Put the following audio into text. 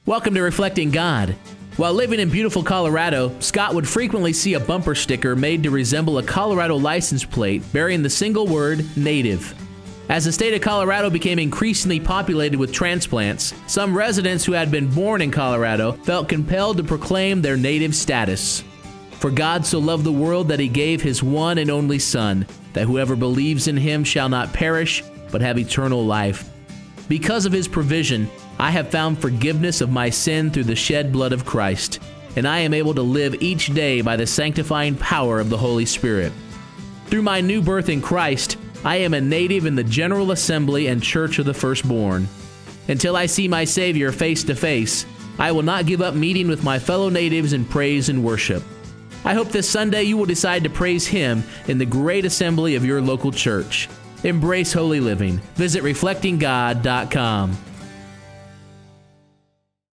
Welcome to Reflecting God. While living in beautiful Colorado, Scott would frequently see a bumper sticker made to resemble a Colorado license plate bearing the single word, Native. As the state of Colorado became increasingly populated with transplants, some residents who had been born in Colorado felt compelled to proclaim their native status. For God so loved the world that he gave his one and only Son, that whoever believes in him shall not perish, but have eternal life. Because of his provision, I have found forgiveness of my sin through the shed blood of Christ, and I am able to live each day by the sanctifying power of the Holy Spirit. Through my new birth in Christ, I am a native in the General Assembly and Church of the Firstborn. Until I see my Savior face to face, I will not give up meeting with my fellow natives in praise and worship. I hope this Sunday you will decide to praise him in the great assembly of your local church. Embrace holy living. Visit reflectinggod.com.